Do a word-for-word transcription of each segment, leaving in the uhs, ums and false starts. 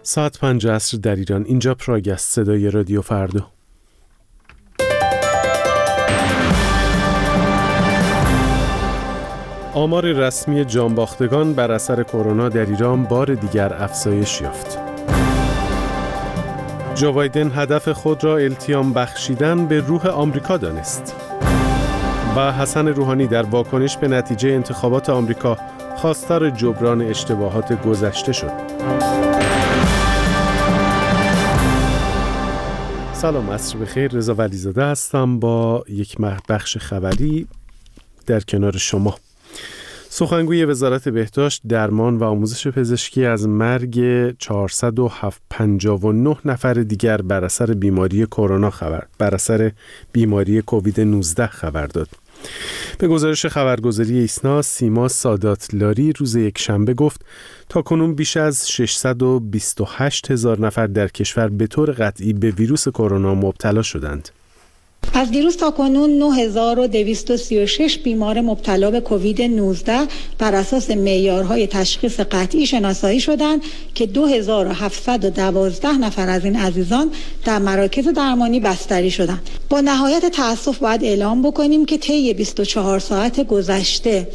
ساعت پنج عصر در ایران. اینجا پراگ است، صدای رادیو فردا. آمار رسمی جانباختگان بر اثر کرونا در ایران بار دیگر افزایش یافت. جو بایدن هدف خود را التیام بخشیدن به روح آمریکا دانست. و حسن روحانی در واکنش به نتیجه انتخابات آمریکا خواستار جبران اشتباهات گذشته شد. سلام، عصر بخیر. رضا ولیزاده هستم با یک بخش خبری در کنار شما. سخنگوی وزارت بهداشت، درمان و آموزش پزشکی از مرگ چهارصد و پنجاه و نه نفر دیگر بر اثر بیماری کرونا خبر بر اثر بیماری کووید نوزده خبر داد. به گزارش خبرگزاری ایسنا، سیما ساداتلاری روز یک شنبه گفت تاکنون بیش از ششصد و بیست و هشت هزار نفر در کشور به طور قطعی به ویروس کرونا مبتلا شدند. از دیروز تا کنون نه هزار و دویست و سی و شش بیمار مبتلا به کووید نوزده بر اساس معیارهای تشخیص قطعی شناسایی شدند که دو هزار و هفتصد و دوازده نفر از این عزیزان در مراکز درمانی بستری شدند. با نهایت تأسف باید اعلام بکنیم که طی بیست و چهار ساعت گذشته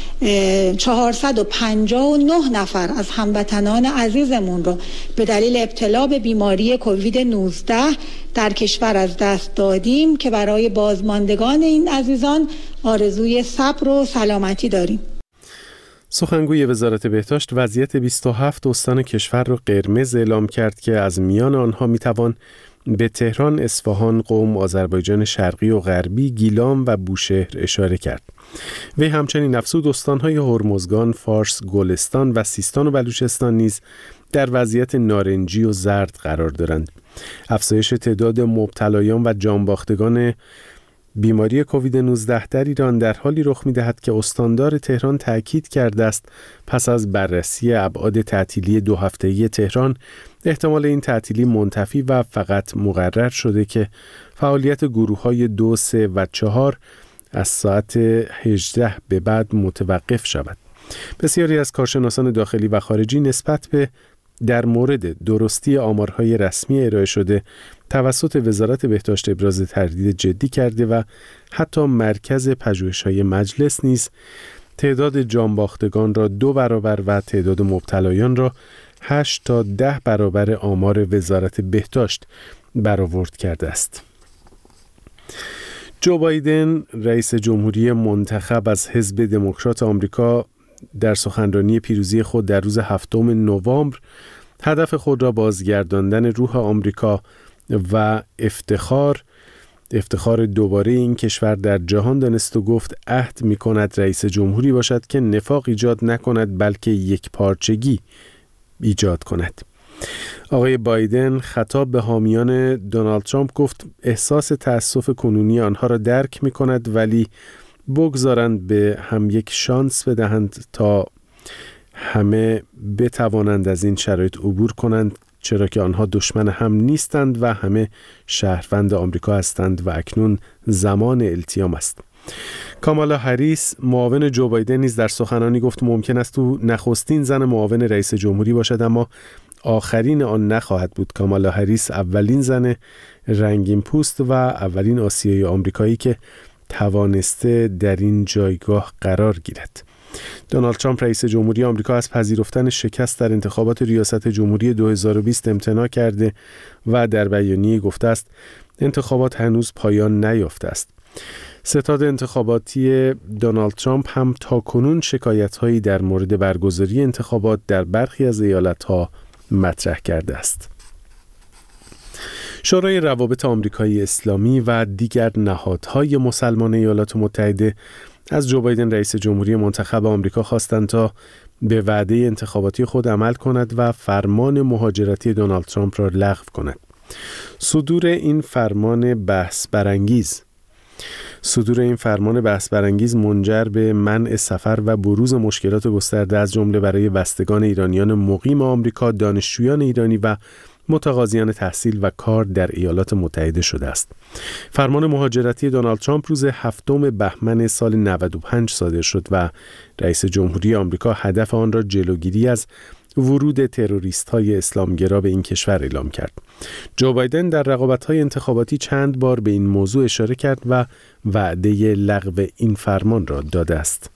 چهارصد و پنجاه و نه نفر از هموطنان عزیزمون رو به دلیل ابتلا به بیماری کووید نوزده در کشور از دست دادیم که برای بازماندگان این عزیزان آرزوی صبر و سلامتی داریم. سخنگوی وزارت بهداشت وضعیت بیست و هفت استان کشور را قرمز اعلام کرد که از میان آنها میتوان به تهران، اصفهان، قم، آذربایجان شرقی و غربی، گیلان و بوشهر اشاره کرد. وی همچنین افزود استان‌های هرمزگان، فارس، گلستان و سیستان و بلوچستان نیز در وضعیت نارنجی و زرد قرار دارند. افزایش تعداد مبتلایان و جانباختگان بیماری کووید نوزده در ایران در حالی رخ می‌دهد که استاندار تهران تأکید کرده است پس از بررسی ابعاد تعطیلی دو هفته‌ای تهران احتمال این تعطیلی منتفی و فقط مقرر شده که فعالیت گروه‌های دو، سه و چهار از ساعت هجده به بعد متوقف شود. بسیاری از کارشناسان داخلی و خارجی نسبت به در مورد درستی آمارهای رسمی ارائه شده توسط وزارت بهداشت ابراز تردید جدی کرده و حتی مرکز پژوهش‌های مجلس نیز تعداد جانباختگان را دو برابر و تعداد مبتلایان را هشت تا ده برابر آمار وزارت بهداشت برآورد کرده است. جو بایدن رئیس جمهوری منتخب از حزب دموکرات آمریکا در سخنرانی پیروزی خود در روز هفتم نوامبر هدف خود را بازگرداندن روح آمریکا و افتخار افتخار دوباره این کشور در جهان دانست و گفت عهد می کند رئیس جمهوری باشد که نفاق ایجاد نکند بلکه یک پارچگی ایجاد کند. آقای بایدن خطاب به حامیان دونالد ترامپ گفت احساس تأسف کنونی آنها را درک می کند ولی بگذارند به هم یک شانس بدهند تا همه بتوانند از این شرایط عبور کنند، چرا که آنها دشمن هم نیستند و همه شهروند آمریکا هستند و اکنون زمان التیام است. کامالا هریس معاون جو بایدن نیز در سخنرانی گفت ممکن است او نخستین زن معاون رئیس جمهوری باشد اما آخرین آن نخواهد بود. کامالا هریس اولین زن رنگین پوست و اولین آسیایی آمریکایی که توانسته در این جایگاه قرار گیرد. دونالد ترامپ رئیس جمهوری آمریکا از پذیرفتن شکست در انتخابات ریاست جمهوری دو هزار و بیست امتناع کرده و در بیانیه گفته است انتخابات هنوز پایان نیافته است. ستاد انتخاباتی دونالد ترامپ هم تاکنون شکایت‌هایی در مورد برگزاری انتخابات در برخی از ایالت‌ها مطرح کرده است. شورای روابط آمریکایی اسلامی و دیگر نهادهای مسلمان ایالات متحده از جو بایدن رئیس جمهوری منتخب آمریکا خواستند تا به وعده انتخاباتی خود عمل کند و فرمان مهاجرتی دونالد ترامپ را لغو کند. صدور این فرمان بحث برانگیز صدور این فرمان بحث برانگیز منجر به منع سفر و بروز مشکلات گسترده از جمله برای بستگان ایرانیان مقیم آمریکا، دانشجویان ایرانی و متقاضیان تحصیل و کار در ایالات متحده شده است. فرمان مهاجرتی دونالد ترامپ روز هفتم بهمن سال نود و پنج صادر شد و رئیس جمهوری آمریکا هدف آن را جلوگیری از ورود تروریست‌های اسلامگرا به این کشور اعلام کرد. جو بایدن در رقابت‌های انتخاباتی چند بار به این موضوع اشاره کرد و وعده لغو این فرمان را داده است.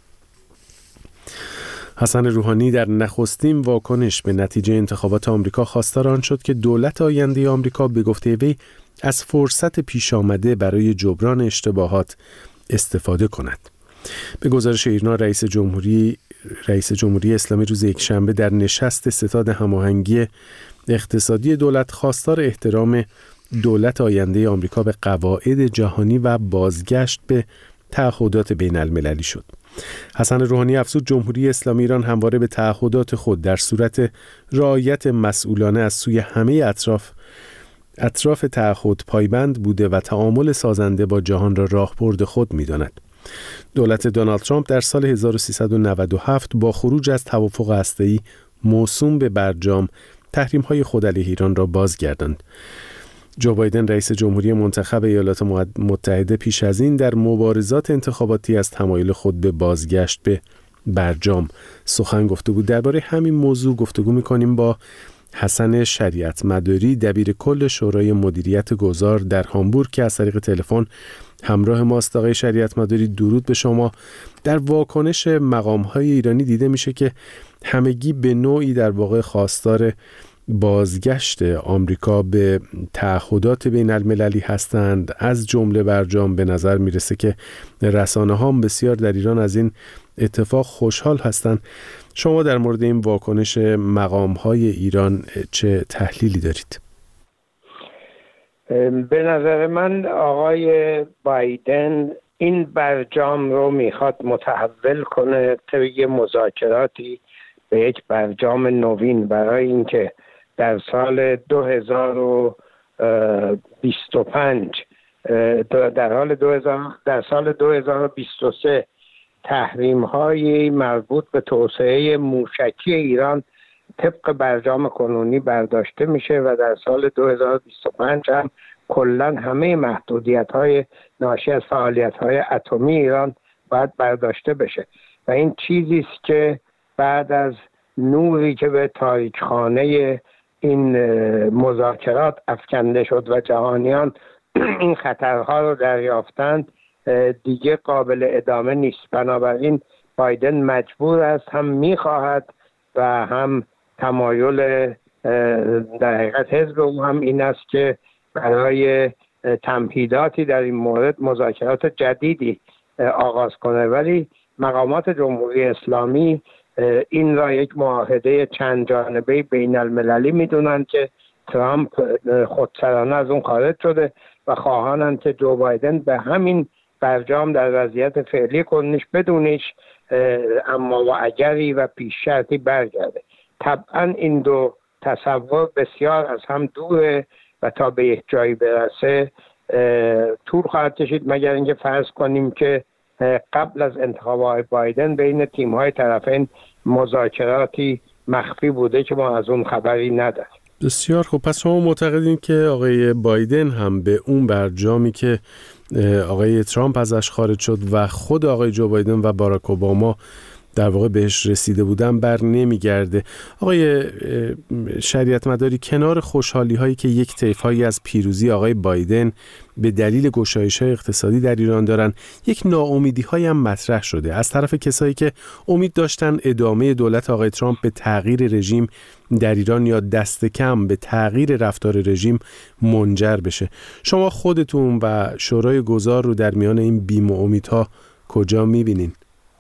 حسن روحانی در نخستین واکنش به نتیجه انتخابات آمریکا خواستار آن شد که دولت آینده آمریکا به گفته وی از فرصت پیش آمده برای جبران اشتباهات استفاده کند. به گزارش ایرنا، رئیس جمهوری رئیس جمهوری اسلامی روز یکشنبه در نشست ستاد هماهنگی اقتصادی دولت خواستار احترام دولت آینده آمریکا به قواعد جهانی و بازگشت به تعهدات بین المللی شد. حسن روحانی افزود جمهوری اسلامی ایران همواره به تعهدات خود در صورت رعایت مسئولانه از سوی همه اطراف اطراف تعهد پایبند بوده و تعامل سازنده با جهان را راهبرد خود می‌داند. دولت دونالد ترامپ در سال هزار و سیصد و نود و هفت با خروج از توافق هسته‌ای موسوم به برجام تحریم‌های خود علیه ایران را بازگرداند. جو بایدن رئیس جمهوری منتخب ایالات متحده پیش از این در مبارزات انتخاباتی از تمایل خود به بازگشت به برجام سخن گفته بود. درباره همین موضوع گفتگو می‌کنیم با حسن شریعت مداری، دبیر کل شورای مدیریت گذار در هامبورگ که از طریق تلفن همراه ماست. آقای شریعت مداری، درود به شما. در واکنش مقام‌های ایرانی دیده میشه که همگی به نوعی در واقع خواستار بازگشت آمریکا به تعهدات بین المللی هستند، از جمله برجام. به نظر میرسه که رسانه‌ها هم بسیار در ایران از این اتفاق خوشحال هستند. شما در مورد این واکنش مقام‌های ایران چه تحلیلی دارید؟ به نظر من آقای بایدن این برجام رو میخواد متحول کنه تا یه مذاکراتی به یک برجام نوین، برای اینکه در سال دو هزار و بیست و پنج در حال دو هزار در سال دو هزار و بیست و سه تحریم های مربوط به توسعه موشکی ایران طبق برجام کنونی برداشته میشه و در سال دو هزار و بیست و پنج هم کلا همه محدودیت های ناشی از فعالیت های اتمی ایران باید برداشته بشه و این چیزی است که بعد از نوری که به تاریکخانه این مذاکرات افکنده شد و جهانیان این خطرها رو دریافتند دیگه قابل ادامه نیست. بنابراین بایدن مجبور است، هم میخواهد و هم تمایل در حقیقت حزب او هم این است که برای تمهیداتی در این مورد مذاکرات جدیدی آغاز کنه، ولی مقامات جمهوری اسلامی این را یک معاهده چند جانبه بین المللی میدونن که ترامپ خودسرانه از اون خارج شده و خواهانند که جو بایدن به همین برجام در وضعیت فعلی کنونش بدونش اما و اگری و پیش شرطی برگرده. طبعا این دو تصور بسیار از هم دوره و تا به یک جایی برسه طول خواهد کشید، مگر اینکه فرض کنیم که قبل از انتخابات بایدن بین تیم‌های طرفین مذاکراتی مخفی بوده که ما از اون خبری نداریم. بسیار خوب. پس شما معتقدین که آقای بایدن هم به اون برجامی که آقای ترامپ ازش خارج شد و خود آقای جو بایدن و باراک اوباما در واقع بهش رسیده بودن بر نمیگرده. آقای شریعت مداری، کنار خوشحالی هایی که یک طیف‌هایی از پیروزی آقای بایدن به دلیل گشایش‌های اقتصادی در ایران دارن، یک ناامیدی هایی هم مطرح شده از طرف کسایی که امید داشتن ادامه دولت آقای ترامپ به تغییر رژیم در ایران یا دست کم به تغییر رفتار رژیم منجر بشه. شما خودتون و شورای گذار رو در میان این بیم و امیدها کجا می‌بینین؟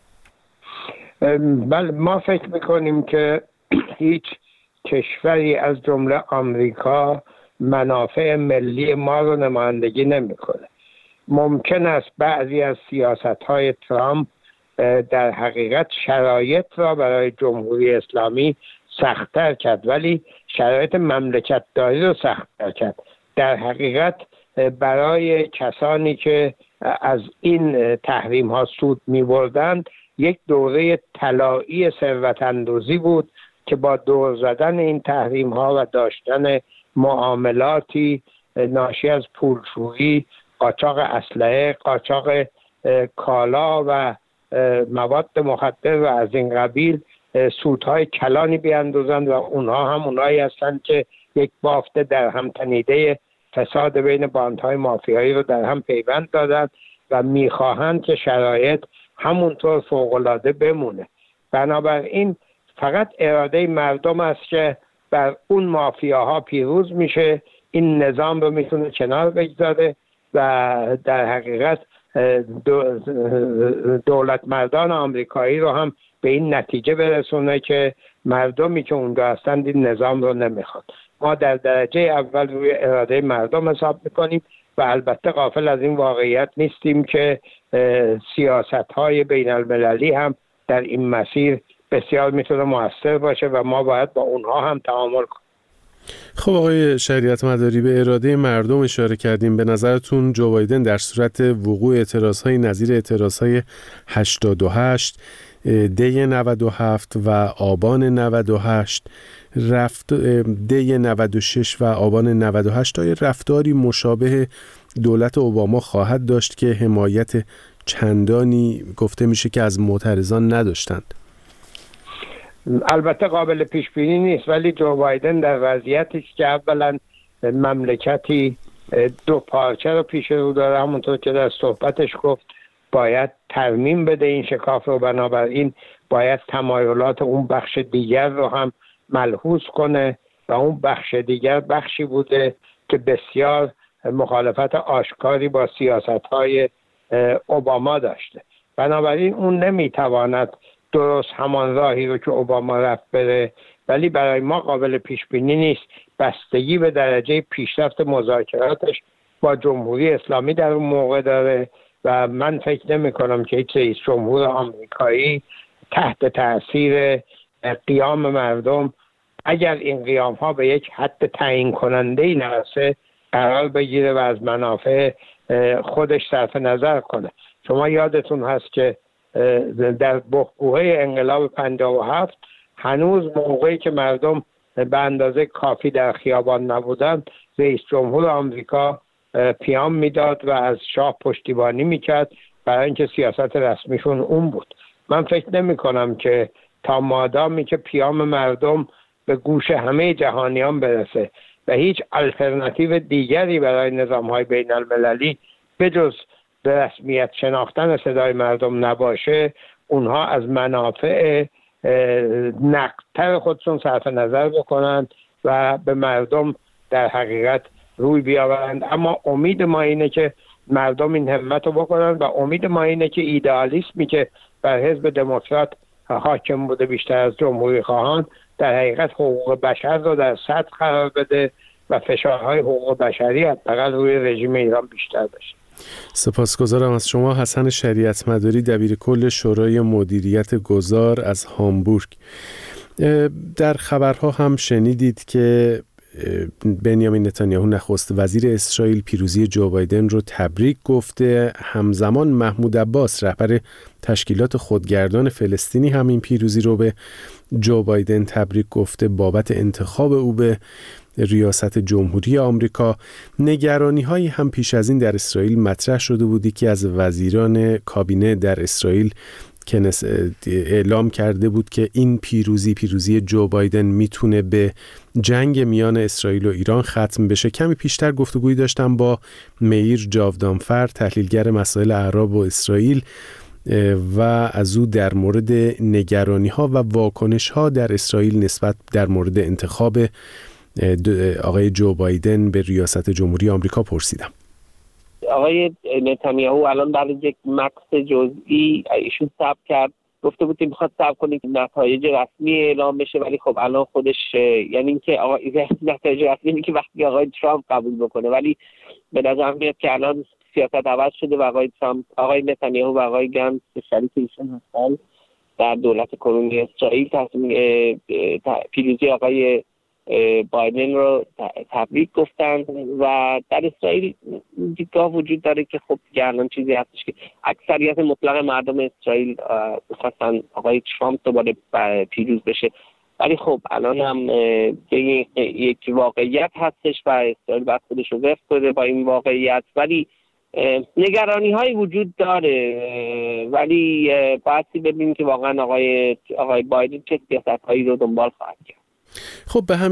بله، ما فکر میکنیم که هیچ کشوری از جمله آمریکا منافع ملی ما رو نمایندگی نمیکنه. ممکن است بعضی از سیاست‌های ترامپ در حقیقت شرایط را برای جمهوری اسلامی سخت‌تر کرد، ولی شرایط مملکت داری رو سخت‌تر کرد. در حقیقت برای کسانی که از این تحریم ها سود می‌بردند یک دوره طلایی ثروت اندوزی بود که با دور زدن این تحریم ها و داشتن معاملاتی ناشی از پولشویی، قاچاق اسلحه، قاچاق کالا و مواد مخدر و از این قبیل سودهای کلانی بیاندازند و اونها هم اونایی هستند که یک بافت در هم تنیده فساد بین باندهای مافیایی رو در هم پیوند دادند و میخواهند که شرایط همونطور فوق‌العاده بمونه. بنابراین فقط اراده مردم است که بر اون مافیاها پیروز میشه، این نظام رو میتونه کنار بگذاره و در حقیقت دولت مردان آمریکایی رو هم به این نتیجه برسونه که مردمی که اونجا هستند این نظام رو نمیخواد. ما در درجه اول روی اراده مردم حساب میکنیم و البته غافل از این واقعیت نیستیم که سیاست‌های بین المللی هم در این مسیر بسیار میتونه موثر باشه و ما باید با اونها هم تعامل کنیم. خب آقای شریعت مداری، به اراده مردم اشاره کردیم. به نظرتون جو بایدن در صورت وقوع اعتراض‌های نظیر اعتراض‌های هشتاد و هشت، دی نود و هفت و آبان نود و هشت، رفت دی نود و شش و آبان نود و هشت های رفتاری مشابه دولت اوباما خواهد داشت که حمایت چندانی گفته میشه که از معترضان نداشتند؟ البته قابل پیش بینی نیست، ولی جو بایدن در وضعیتی که اولا مملکتی دو پارچه رو پیش رو داره، همونطور که در صحبتش گفت باید ترمیم بده این شکاف رو، بنابراین باید تمایلات اون بخش دیگر رو هم ملحوظ کنه و اون بخش دیگر بخشی بوده که بسیار مخالفت آشکاری با سیاست‌های اوباما داشته. بنابراین اون نمیتواند درست همان راهی رو که اوباما رفت بره، ولی برای ما قابل پیش بینی نیست. بستگی به درجه پیشرفت مذاکراتش با جمهوری اسلامی در اون موقع داره و من فکر نمی کنم که هیچ رئیس جمهور آمریکایی تحت تاثیر قیام مردم، اگر این قیام ها به یک حد تعیین کننده ای نرسه، قرار بگیره و از منافع خودش صرف نظر کنه. شما یادتون هست که در بحبوحه انقلاب پنجاه و هفت هنوز موقعی که مردم به اندازه کافی در خیابان نبودن، رئیس جمهور آمریکا پیام میداد و از شاه پشتیبانی میکرد برای اینکه سیاست رسمیشون اون بود. من فکر نمی کنم که تا مادامی که پیام مردم به گوش همه جهانیان برسه و هیچ الترناتیو دیگری برای نظام‌های بین المللی به جز به رسمیت شناختن صدای مردم نباشه، اونها از منافع نقدتر خودشون صرف نظر بکنند و به مردم در حقیقت روی بیاورند. اما امید ما اینه که مردم این همت رو بکنند و امید ما اینه که ایدئالیسمی که بر حزب دموکرات حاکم بوده بیشتر از جمهوری خواهان، در حقیقت حقوق بشر رو در سطح قرار بده و فشارهای حقوق بشری حداقل روی رژیم ایران بیشتر بشه. سپاسگزارم از شما. حسن شریعت مداری، دبیر کل شورای مدیریت گذار از هامبورگ. در خبرها هم شنیدید که بنیامین نتانیاهو نخست وزیر اسرائیل پیروزی جو بایدن رو تبریک گفته. همزمان محمود عباس رهبر تشکیلات خودگردان فلسطینی هم این پیروزی رو به جو بایدن تبریک گفته بابت انتخاب او به ریاست جمهوری آمریکا. نگرانی هایی هم پیش از این در اسرائیل مطرح شده بودی که از وزیران کابینه در اسرائیل که اعلام کرده بود که این پیروزی پیروزی جو بایدن میتونه به جنگ میان اسرائیل و ایران ختم بشه. کمی پیشتر گفتگویی داشتم با میر جاودانفر، تحلیلگر مسائل اعراب و اسرائیل، و از او در مورد نگرانی ها و واکنش ها در اسرائیل نسبت در مورد انتخاب آقای جو بایدن به ریاست جمهوری آمریکا پرسیدم. آقای نتانیاهو الان بعد یک مکث جزئی ایشون صبر کرد، گفته بود که میخواد صبر کنه که نتایج رسمی اعلام بشه، ولی خب الان خودش یعنی اینکه آقای نتایج رسمی اینه که وقتی آقای ترامپ قبول بکنه، ولی به نظر میاد که الان سیاست عوض شده و آقای ترامپ، آقای نتانیاهو و آقای گنتس شریک ایشون هستن در دولت کنونی اسرائیل تصمیم پیروزی آقای بایدن رو تبریک گفتن و در اسرائیل دیدگاه وجود داره که خب دیگه الان چیزی هستش که اکثریت مطلق مردم اسرائیل می‌خواستن آقای ترامپ دوباره پیروز بشه، ولی خب الان هم یک واقعیت هستش و اسرائیل باید خودش رو وفق کنه با این واقعیت. ولی نگرانی های وجود داره، ولی باید ببینیم که واقعا آقای آقای بایدن چه سیاست هایی رو دنبال خواهد کرد. خب به همین